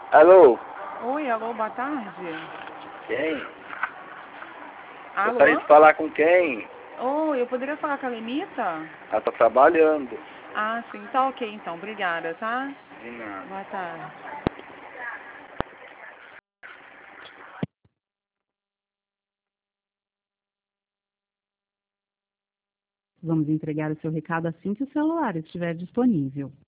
Alô? Oi, alô, boa tarde. Quem? Alô? Gostaria de falar com quem? Oi, eu poderia falar com a Lenita? Ela tá trabalhando. Ah, sim, tá ok então, obrigada, tá? De nada. Boa tarde. Vamos entregar o seu recado assim que o celular estiver disponível.